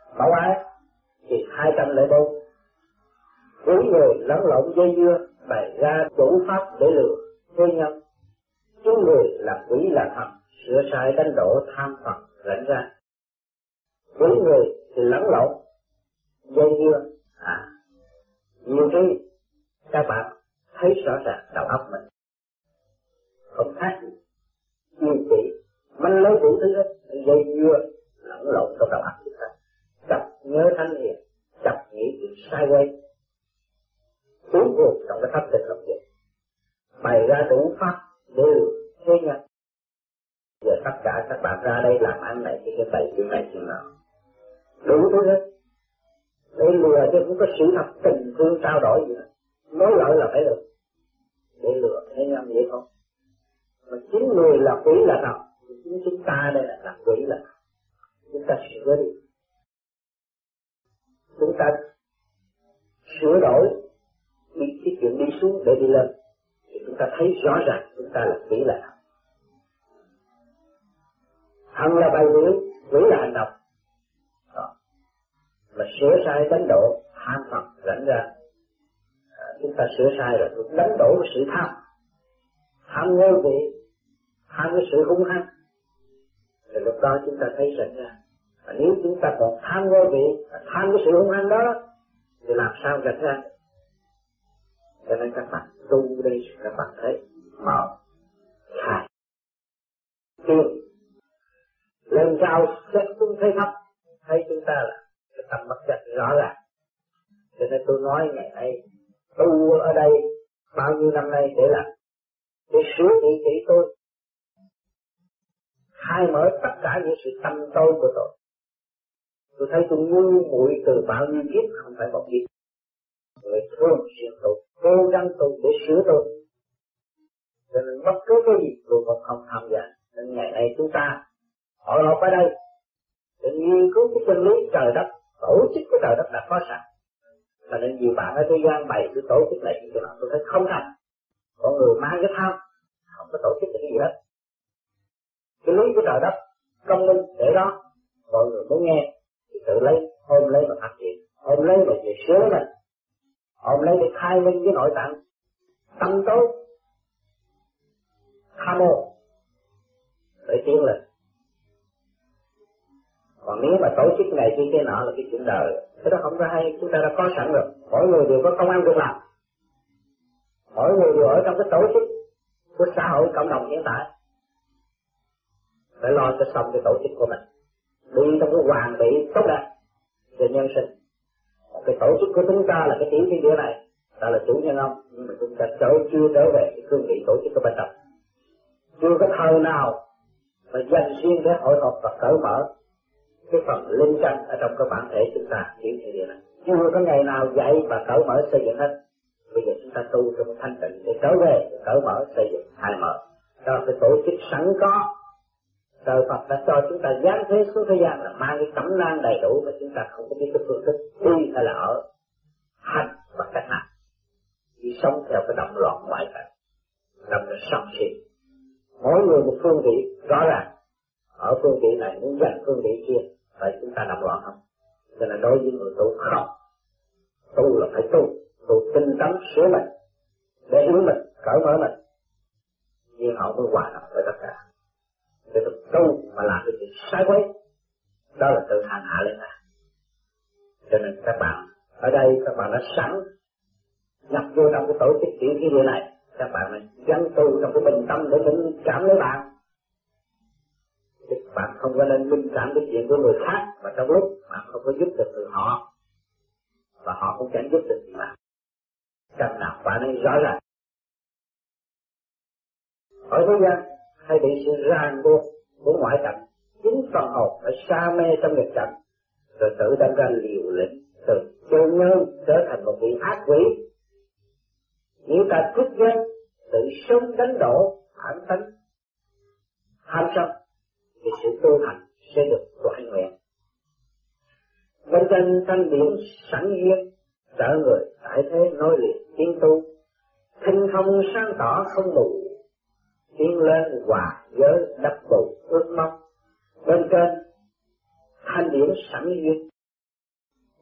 mẫu ái thì 204. Quý người lẫn lộn dây dưa bày ra đủ pháp để lừa thế nhân. Chúng người làm quỷ là thần, sửa sai đánh đổ tham phật rảnh ra. Quý người thì lẫn lộn dây dưa nhiều khi các bạn thấy rõ ràng đầu óc mình không khác gì nhiều chỉ mình lấy đủ thứ hết, dây dưa lẫn lộn trong đầu óc chúng ta, chập nhớ thanh hiền, chập nghĩ chuyện sai quay, cuốn buộc trong cái thất tình lục dục, bày ra đủ pháp để lừa thế nhân. Giờ tất cả các bạn ra đây làm ăn này thì cái bày chuyện này chuyện nào đủ thứ hết, để lừa chứ không có sự thật tình thương trao đổi gì hết. Nói lợi là phải lừa, để lừa thế nhân vậy không? Mà chính người là quỷ là thần, chính chúng ta đây là làm quỷ là chúng ta sửa đi, chúng ta sửa đổi cái chuyện đi xuống để đi lên thì chúng ta thấy rõ ràng chúng ta là quỷ là thần. Thần là bài biểu, quỷ là hành động. Mà sửa sai đánh đổ tham phật rảnh ra. Chúng ta sửa sai rồi đánh đổ sự tham, tham ngôi vị, tham cái sự hung hăng, thì lúc đó chúng ta thấy rảnh ra. Và nếu chúng ta còn tham ngôi vị, tham cái sự hung hăng đó thì làm sao rảnh ra? Cho nên các bạn tu đi, các bạn thấy một, hai, tiên lên cao xét xuống thấy thấp, thấy chúng ta là cái tâm bất chấp rõ ràng. Cho nên tôi nói ngày nay tu ở đây bao nhiêu năm nay để sửa trị tôi, khai mở tất cả những sự tâm tối của tôi. Tôi thấy tôi ngu muội từ bao nhiêu kiếp, không phải một kiếp. Người thường xuyên tôi, cố gắng tôi để sửa tôi. Cho nên bất cứ cái gì tôi cũng không tham gia. Nên ngày nay chúng ta hội họp ở đây để nghiên cứu cái chân lý trời đất, tổ chức của trời đất đã có sẵn. Cho nên nhiều bạn ở thế gian bày cái tổ chức này cái nào tôi thấy không thành. Có người mang cái tham, không có tổ chức được cái gì hết. Cái lý của trời đất công minh để đó, mọi người muốn nghe thì tự lấy, ôm lấy mà phát triển, ôm lấy mà về sửa mình, ôm lấy để khai minh với nội tạng tâm tối, tham ô để tiến lên. Còn nếu mà tổ chức này kia nọ là cái chuyện đời, cái đó không có hay, chúng ta đã có sẵn rồi. Mỗi người đều có công ăn việc làm, mỗi người đều ở trong cái tổ chức của xã hội cộng đồng hiện tại, phải lo cho xong cái tổ chức của mình, đi trong cái hoàn bị tốt đẹp về nhân sinh. Cái tổ chức của chúng ta là cái tiểu thiên địa này, ta là chủ nhân ông, nhưng mà chúng ta chưa trở về cái cương vị tổ chức của bên trong, chưa có thời nào mà dành riêng để hội họp và cởi mở cái phần linh căn ở trong cái bản thể chúng ta tiểu thiên địa này, chưa có ngày nào dạy và cởi mở xây dựng hết. Bây giờ chúng ta tu trong thanh tịnh để trở về cởi mở xây dựng khai mở, đó cái tổ chức sẵn có. Trời Phật đã cho chúng ta giáng thế xuống thế gian là mang cái cẩm nang đầy đủ, mà chúng ta không có biết cái phương thức đi hay là ở, hành và cách nào, chỉ sống theo cái động loạn ngoại cảnh, động là sân si. Mỗi người một phương vị rõ ràng, ở phương vị này muốn giành phương vị kia, vậy chúng ta động loạn không? Cho nên đối với người tu không, tu là phải tu tinh tấn sửa mình, để hướng mình, cởi mở mình, nhưng họ mới hòa hợp với tất cả. Để được tu mà làm cái chuyện sai quấy, đó là tự hành hạ lên ta. Cho nên các bạn ở đây, các bạn đã sẵn nhập vô trong cái tổ chức tiểu thiên địa này, các bạn này gắn tu trong cái bình tâm để mình cảm lấy bạn. Chứ bạn không có nên linh cảm cái chuyện của người khác, mà trong lúc bạn không có giúp được người họ, và họ cũng chẳng giúp được gì bạn. Cần nào bạn ấy rõ ràng. Ở thế gian hay bị sự ràng buộc của ngoại cảnh, chính phần hồn phải sa mê trong nghịch cảnh, rồi tự đâm ra liều lĩnh, từ chân nhân trở thành một vị ác quỷ. Nếu ta thức giấc, tự sống đánh đổ bản tánh tham sân, thì sự tu hành sẽ được toại nguyện. Bên trên thanh điển sẵn duyên, trợ người tại thế nói liệt tiến tu, thinh không sáng tỏ không mù, tiến lên hòa giới đắp bù ước mong. Bên trên thanh điển sẵn duyên,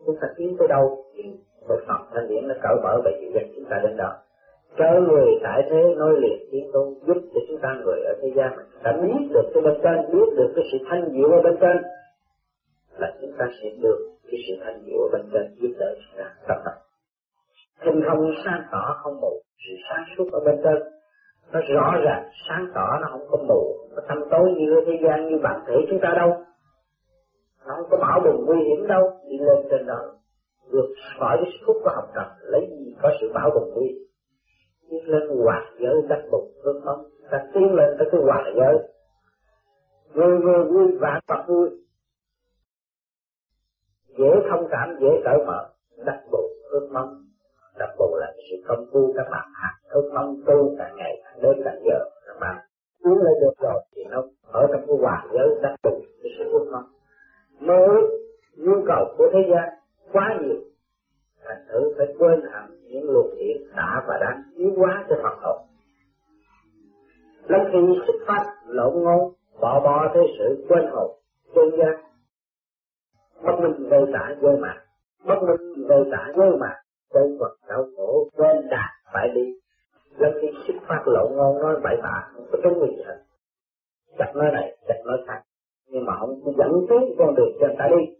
chúng ta tiến tới đâu thì một Phật thanh điển nó cởi mở và dịu dàng chúng ta đến đó. Trở người tại thế nói liền tiến tu, giúp cho chúng ta người ở thế gian mình đã biết được cái bên trên, biết được cái sự thanh diệu ở bên trên, là chúng ta sẽ được cái sự thanh diệu ở bên trên giúp đỡ chúng ta tập tập. Hình không sáng tỏ không mù, sự sáng suốt ở bên trên nó rõ ràng sáng tỏ, nó không có mù, nó tâm tối như ở thế gian như bản thể chúng ta đâu, nó không có bão bùng nguy hiểm đâu. Đi lên trên đó vượt khỏi cái sức hút của học tập, lấy gì có sự bão bùng nguy hiểm. Đi lên hòa giới đắc bụng ước mong, ta tiến lên tới cái hòa giới, người người vui vạn vật vui, dễ thông cảm dễ cởi mở, đắc bụng ước mong. Đắc bụng là sự công phu các bạn ước mong tu càng ngày càng đến càng giờ, các bạn tiến lên được rồi thì nó ở trong cái hòa giới đắc bụng cái sự ước mong. Mới nhu cầu của thế gian quá nhiều, thành thử phải quên hẳn những luồng điển đã và đang yếu quá cho Phật hồn. Lâm khi xuất phát lộn ngôn, bỏ thế sự quên hồn chân gian, bất minh vô tả vô mạng, bất minh vô tả vô mạng, quay quật đau khổ quên đạt phải đi. Lâm khi xuất phát lộn ngôn nói bậy bạ không có đúng gì hết, chặt nói này chặt nói khác, nhưng mà không dẫn tiến con đường cho người ta đi.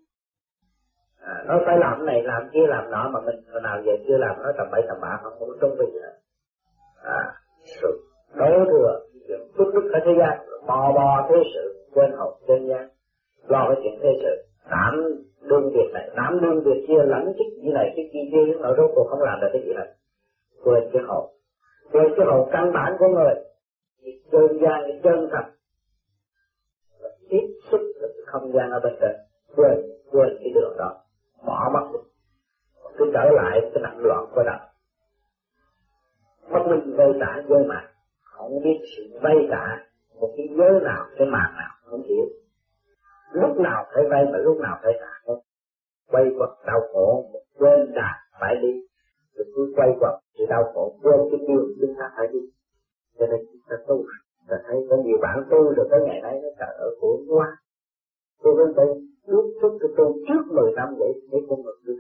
Nó phải làm này làm kia làm nọ mà mình hồi nào giờ chưa làm, nó tầm bậy tầm bạ không có trông gì hết. Sự đổ thừa phước đức ở thế gian, bò thế sự quên hồn chân gian, lo cái chuyện thế sự, đảm đương việc này đảm đương việc kia, lẫn chức gì này cái kia nó rốt cuộc không làm được cái gì hết. Quên cái hồn căn bản của người, chân gian cái chân thật tiếp xúc với không gian ở bên trên, quên cái đường đó, bỏ mất đi, cứ trở lại cái nặng loạn của đạo. Bất minh vây tả vô mạng, không biết sự vây tả một cái giới nào, cái mạng nào, không hiểu. Lúc nào phải vây mà lúc nào phải tả không. Quay quật đau khổ, quên đạt phải đi, rồi cứ quay quật sự đau khổ, quên cái điều chúng ta phải đi. Cho nên chúng ta tu, ta thấy có nhiều bạn tu rồi tới ngày nay nó trời ơi khổ quá. Tôi vẫn phải lúc trước tôi tu trước 10 năm vậy để con người tôi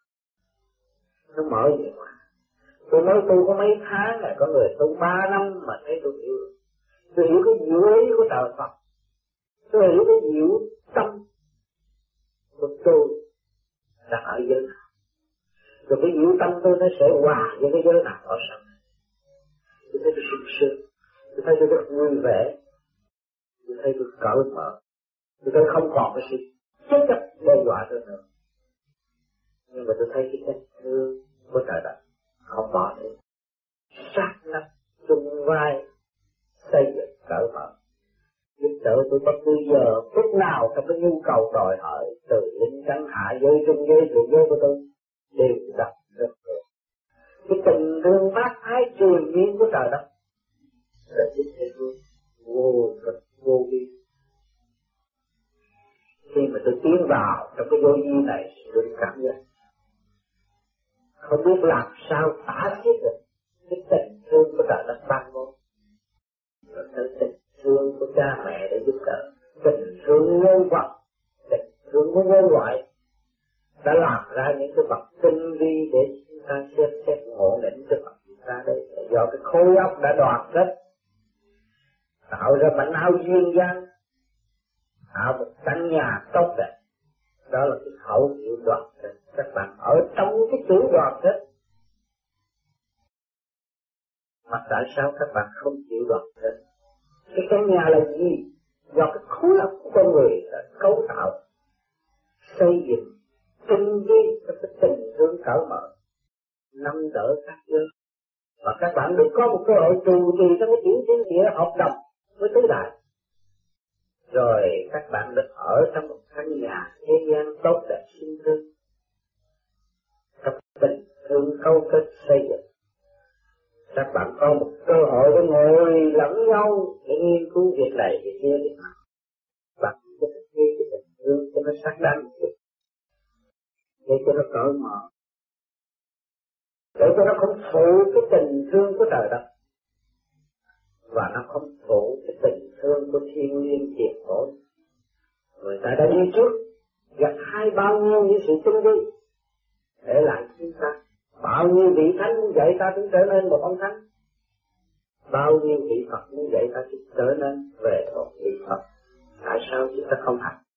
nó mở vậy mà. Tôi nói tu có mấy tháng là có người tu 3 năm mà thấy tôi hiểu. Tôi hiểu cái diệu lý của trời Phật. Tôi hiểu cái diệu tâm của tôi đang ở giới nào. Rồi cái diệu tâm tôi nó sẽ hòa với cái giới nào ở sau. Tôi thấy tôi sung sướng. Tôi thấy tôi rất vui vẻ. Tôi thấy tôi cởi mở. Tôi thấy không còn cái sự chết chấp đe dọa tôi nữa. Nhưng mà tôi thấy cái cách thương của trời đất không bỏ đi, sát nắp chung vai xây dựng cởi mở, giúp đỡ tôi bất cứ giờ phút nào trong cái nhu cầu đòi hỏi từ linh căn hạ giới trung giới thượng giới của tôi đều đặt rất nhiều. Cái tình thương bác ái truyền miên của trời đất là giúp thế tôi vô cực vô biên. Khi mà tôi tiến vào trong cái vô vi này, tôi cảm giác không biết làm sao tả thiết được cái tình thương của trời đất ban ngôn, rồi cái tình thương của cha mẹ để giúp đỡ, tình thương nhân vật, tình thương của nhân loại đã làm ra những cái vật tinh vi để chúng ta xem xét ngộ lĩnh cho Phật chúng ta đây. Do cái khối óc đã đoàn kết tạo ra mảnh áo duyên dáng, tạo một căn nhà tốt đẹp, đó là cái hậu chịu đoàn kết. Các bạn ở trong cái chữ đoàn kết, mà tại sao các bạn không chịu đoàn kết? Cái căn nhà là gì? Do cái khối óc của con người đã cấu tạo, xây dựng, tinh vi cho cái tình thương cởi mở, nâng đỡ các giới. Và các bạn được có một cơ hội trụ trì trong cái tiểu thiên địa hợp đồng với tứ đại. Rồi các bạn được ở trong một căn nhà thế gian tốt đẹp xinh tươi, trong tình thương câu kết xây dựng. Các bạn có một cơ hội để ngồi lẫn nhau để nghiên cứu việc này việc kia việc nào. Bạn có thể nghe cái tình thương cho nó sắc đăng một chút, để cho nó cởi mở, để cho nó không phụ cái tình thương của trời đất, và nó không phụ cái tình thương của thiên liêng tiền bối. Người ta đã đi trước, gặp hai bao nhiêu những sự tinh vi, để lại chúng ta. Bao nhiêu vị thánh muốn dạy ta cũng trở nên một ông thánh, bao nhiêu vị Phật muốn dạy ta cũng trở nên về một vị Phật. Tại sao chúng ta không hành?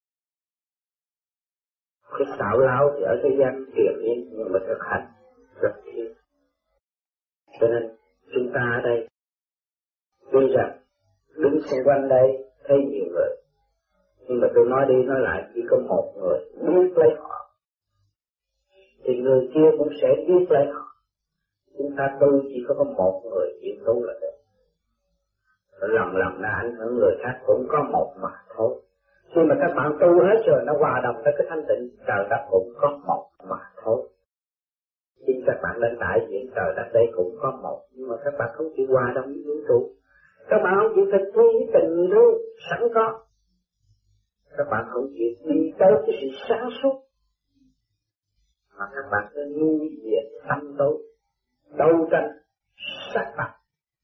Cái xạo lao thì ở thế gian truyền yên, nhưng mà thực hành rất thiếu. Cho nên chúng ta ở đây tuy rằng đứng xung quanh đây thấy nhiều người, nhưng mà tôi nói đi nói lại chỉ có một người biết lấy họ, thì người kia cũng sẽ biết lấy họ. Chúng ta tu chỉ có một người chịu tu là được. Lần lần là ảnh hưởng người khác cũng có một mà thôi. Khi mà các bạn tu hết rồi nó hòa đồng tới cái thanh tịnh, trời đất cũng có một mà thôi. Khi các bạn lên đại diện trời đất đây cũng có một, nhưng mà các bạn không chịu hòa đồng với vũ trụ. Các bạn không chịu thực thi tình yêu sẵn có. Các bạn không chịu đi tới cái sự sáng suốt, mà các bạn cứ nuôi diệt tâm tối, đấu tranh, sát phạt,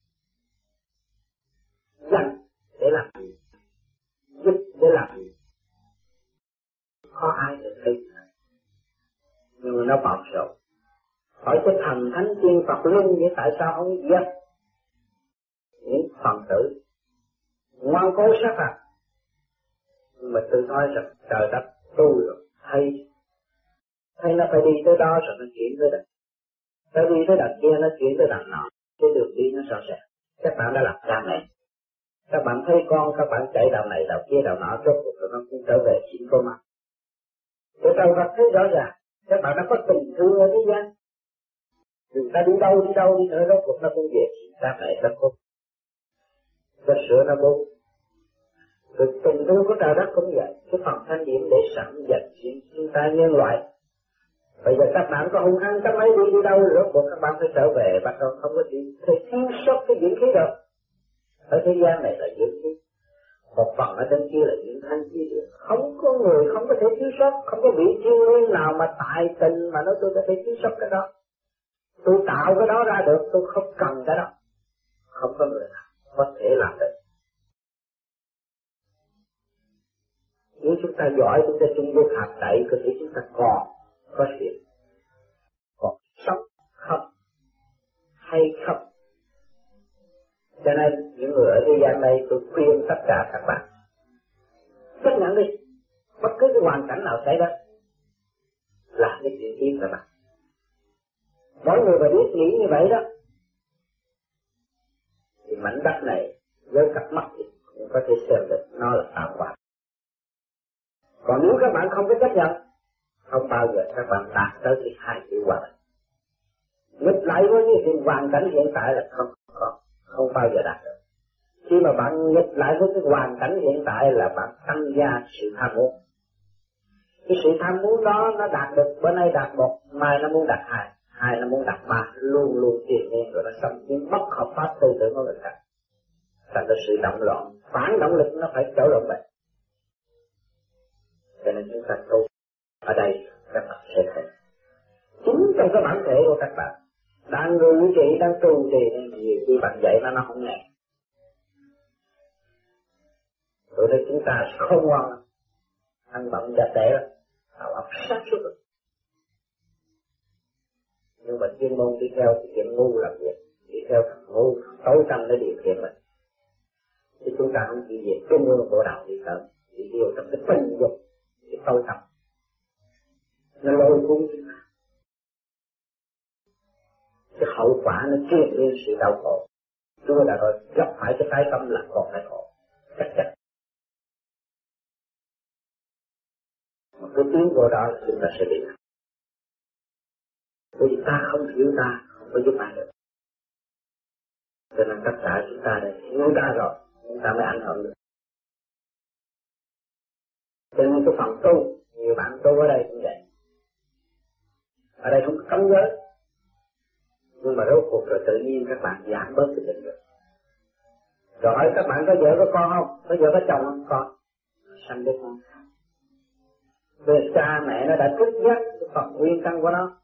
dành để làm gì, giúp để làm gì, có ai được thấy. Nhưng mà nó bạo rộn. Hỏi cái thần thánh tiên Phật luân vậy tại sao không giết những phần tử ngoan cố sát phạt? Nhưng mà tôi nói rằng trời đất tu rồi, thấy nó phải đi tới đó rồi nó chuyển tới đây. Nó đi tới đằng kia nó chuyển tới đằng nọ, cái đường đi nó rõ ràng. Các bạn đã làm cha mẹ, các bạn thấy con các bạn chạy đầu này đầu kia đầu nọ, rốt cuộc rồi nó cũng trở về chính con mắt. Để trời Phật thấy rõ ràng, các bạn đã có tình thương ở thế gian. Người ta đi đâu đi nữa, rốt cuộc nó cũng về cha mẹ đất cốt. Cho sửa nó bố. Rồi tình thương của trời đất cũng vậy, cái phần thanh điểm để sẵn dành chúng ta nhân loại. Bây giờ các bạn có hung hăng các mấy đi đâu rồi rốt cuộc các bạn phải trở về, bắt đầu không có gì thể thiếu sót cái dưỡng khí được. Ở thế gian này là dưỡng khí, một phần ở trên kia là dưỡng thanh khí. Không có người không có thể thiếu sót, không có vị thiên liêng nào mà tại tình mà nói tôi có thể thiếu sót cái đó. Tôi tạo cái đó ra được, tôi không cần cái đó. Không có người nào có thể làm được. Nếu chúng ta giỏi, chúng ta chung vô hạt đậy, có thể chúng ta còn có chuyện, còn sống không, hay không. Cho nên những người ở thế gian này tôi khuyên tất cả các bạn chấp nhận đi, bất cứ cái hoàn cảnh nào xảy ra là cái chuyện yên các bạn. Mỗi người phải biết nghĩ như vậy đó, thì mảnh đất này với cặp mắt thì cũng có thể xem được nó là tạo hóa. Còn nếu các bạn không có chấp nhận, không bao giờ các bạn đạt tới cái hai chữ hòa. Nghịch lại với cái hoàn cảnh hiện tại là không bao giờ đạt được. Khi mà bạn nghịch lại với cái hoàn cảnh hiện tại là bạn tăng gia sự tham muốn. Cái sự tham muốn đó nó đạt được, bữa nay đạt một, mai nó muốn đạt hai, hai nó muốn đạt ba, luôn luôn tiền nhiên rồi nó xâm chiếm bất hợp pháp tư tưởng của người khác. Thành ra sự động loạn, phản động lực nó phải trở lộn vậy. Cho nên chúng ta tu ở đây các bạn sẽ thấy chính trong cái bản thể của các bạn đang ngự trị, đang tu trì, nhiều khi bạn dạy nó không nghe. Rồi đây chúng ta không ngoan, ăn bận chặt đẻ lắm, tạo óc sát suốt rồi. Nhưng mà chuyên môn đi theo cái chuyện ngu làm việc, đi theo thằng ngu, tối tâm để điều khiển mình. Thì chúng ta không chỉ về trung ương bộ đạo đi tới, chỉ điều trong cái tình dục, cái tối tâm. Nó lôi cuốn chúng ta. Cái hậu quả nó truyền lên sự đau khổ. Chúa đã nói gặp phải cái tái tâm là còn phải khổ, chắc chắn. Mà cái tiến vô đó là chúng ta sẽ bị nạn. Bởi vì ta không hiểu ta, không có giúp ai được. Cho nên tất cả chúng ta đây hiểu ta rồi, chúng ta mới ảnh hưởng được. Cho nên cái phần tu, nhiều bạn tu ở đây cũng vậy. Ở đây không có cấm giới, nhưng mà rốt cuộc rồi tự nhiên các bạn giảm bớt cái tình dục. Rồi hỏi các bạn có vợ có con không? Có vợ có chồng không? Con. Sanh đứa con. Về cha mẹ nó đã thức giấc cái phần nguyên căn của nó.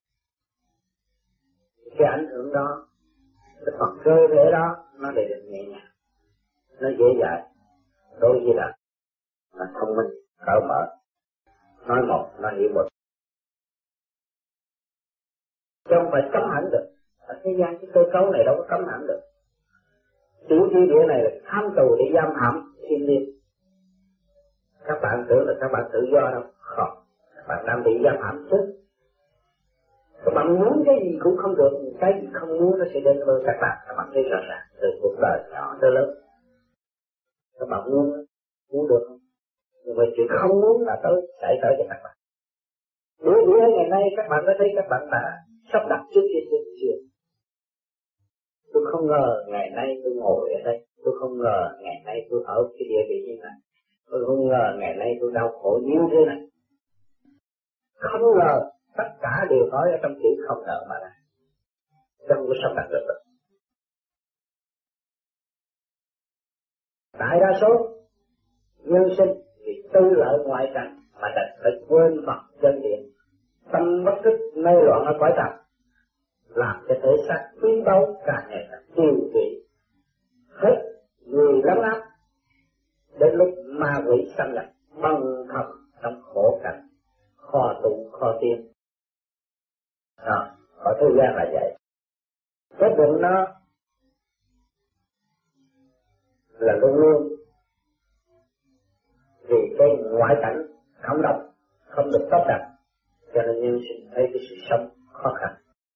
Cái ảnh hưởng đó, cái phần cơ thể đó, nó để được nhẹ nhàng. Nó dễ dàng. Đối với là thông minh, cởi mở. Nói một, nó hiểu một. chứ không phải cấm hẳn được. Ở thế gian cái cơ cấu này đâu có cấm hẳn được. Tiểu thiên địa này là tham tù để giam hãm thiên liêng. Các bạn tưởng là các bạn tự do đâu? Không, các bạn đang bị giam hãm chứ. Các bạn muốn cái gì cũng không được, cái gì không muốn nó sẽ đến với các bạn thấy rõ ràng từ cuộc đời nhỏ tới lớn. Các bạn muốn được không? Nhưng mà chuyện không muốn là tới xảy tới cho các bạn. Bữa ngày nay các bạn có thấy các bạn đã sắp đặt trước kia chưa? Tôi không ngờ ngày nay tôi ngồi ở đây, tôi không ngờ ngày nay tôi ở cái địa vị như này, tôi không ngờ ngày nay tôi đau khổ như thế này. Không ngờ tất cả đều nói ở trong chữ không ngờ mà ra, trong cái sắp đặt được. Đại đa số nhân sinh vì tư lợi ngoại cảnh mà đành phải quên Phật chân điện, tâm bất thức mê loạn ở cõi trần, làm cho thể xác quý báu càng ngày càng tiêu hủy, hết người lắm áp, đến lúc ma quỷ xâm nhập băng thầm trong khổ cảnh, kho tụng kho tiên. Ở thế gian là vậy. Cái bụng nó là luôn luôn vì cái ngoại cảnh không độc, không được tốt đẹp, cho nên nhân sinh thấy cái sự sống khó khăn.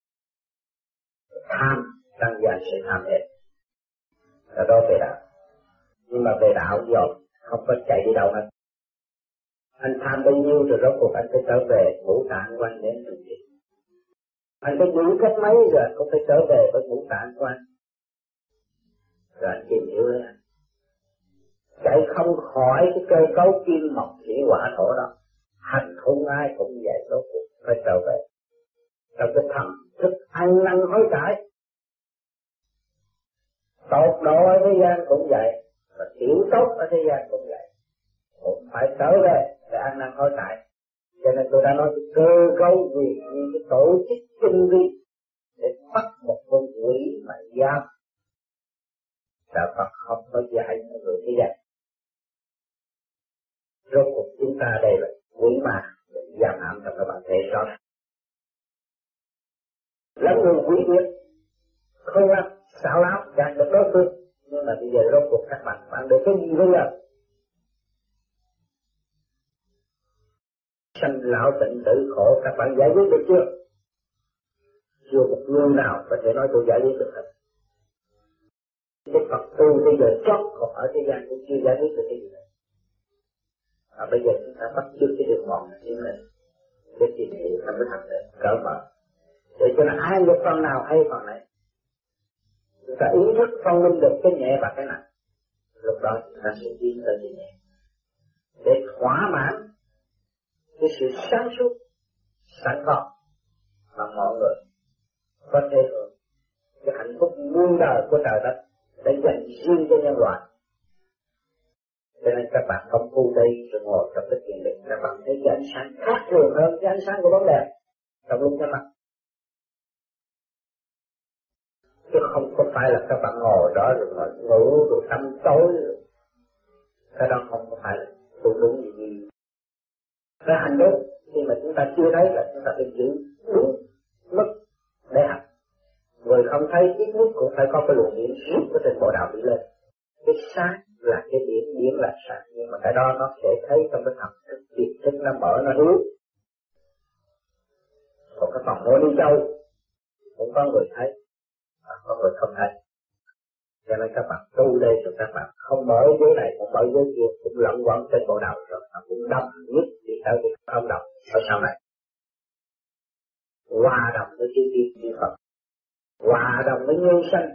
Tham tăng gia sẽ tham hết, là đó về đạo. Nhưng mà về đạo rồi không có chạy đi đâu hết. Anh tham bao nhiêu rồi rốt cuộc anh phải trở về ngũ tạng quan đến từng gì. Anh phải giữ cách mấy rồi cũng phải trở về với ngũ tạng quan. Rồi anh tìm hiểu lấy anh. Chạy không khỏi cái cơ cấu kim mộc thủy hỏa thổ đó. Hành hung ai cũng vậy, rốt cuộc phải trở về. Trong cái thầm thức ăn năn hối cải. Tột độ ở thế gian cũng vậy, và tiểu tốt ở thế gian cũng vậy. Cũng phải trở về để ăn năn hối cải. Cho nên tôi đã nói cái cơ cấu quyền như cái tổ chức tinh vi để bắt một con quỷ mà giam. Đạo Phật không có dạy người thế gian. Rốt cuộc chúng ta đây là quỷ mà giam hãm trong các bạn thể rõ. Lắm người quỷ quyệt, không ăn, xạo láo, gạt được đối phương. Nhưng mà bây giờ rốt cuộc các bạn được cái gì bây giờ? Sanh lão tịnh tử khổ, các bạn giải quyết được chưa? Chưa một người nào có thể nói tôi giải quyết được hết. Cái Phật tu bây giờ chót còn ở thế gian cũng chưa giải quyết được cái gì nữa. Bây giờ chúng ta bắt chước cái đường mòn này để tìm hiểu trong cái thành để cỡ mở. Để cho nó ai được phần nào hay phần này. Chúng ta ý thức phân minh được cái nhẹ và cái nặng. Lúc đó chúng ta sẽ tiến tới cái nhẹ. Để thỏa mãn cái sự sáng suốt sẵn có mà mọi người có thể hưởng cái hạnh phúc muôn đời của trời đất để dành riêng cho nhân loại. Cho nên các bạn không tu đây rồi ngồi trong cái thiền định, các bạn thấy cái ánh sáng khác thường hơn cái ánh sáng của bóng đèn trong lúc nhắm mắt. Chứ không có phải là các bạn ngồi đó rồi ngủ rồi tâm tối rồi. Cái đó không có phải là tu đúng gì. Cái hành đúng khi mà chúng ta chưa thấy là chúng ta phải giữ đúng mức để hành. Người không thấy ít nhất cũng phải có cái luồng điện rút ở trên bộ đạo đi lên. Cái sáng là cái điểm là sáng, nhưng mà cái đó nó sẽ thấy trong cái thần thức tiềm thức nó mở nó hướng. Còn cái phòng mô đi châu cũng có người thấy, có người không thấy. Cho nên các bạn tu đây rồi các bạn không mở giới này cũng mở giới kia, cũng lẫn quẩn trên bộ đầu rồi nó cũng đâm nhất đi tới cái không đồng ở sau này. Hòa đồng với chư Phật, hòa đồng với nhân sinh,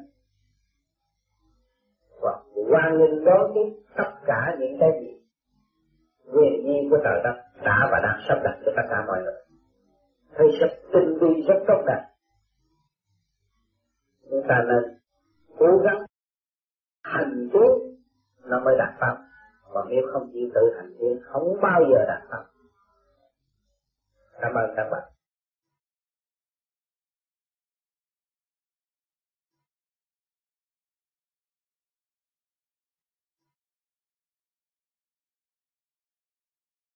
và hoan nghênh đón tiếp tất cả những cái gì quyền nhiên của trời đất đã và đang sắp đặt cho tất cả mọi người. Thấy rất tinh vi, rất tốt đẹp. Chúng ta nên cố gắng hành tiến nó mới đạt pháp. Còn nếu không chịu tự hành tiến không bao giờ đạt pháp. Cảm ơn các bạn.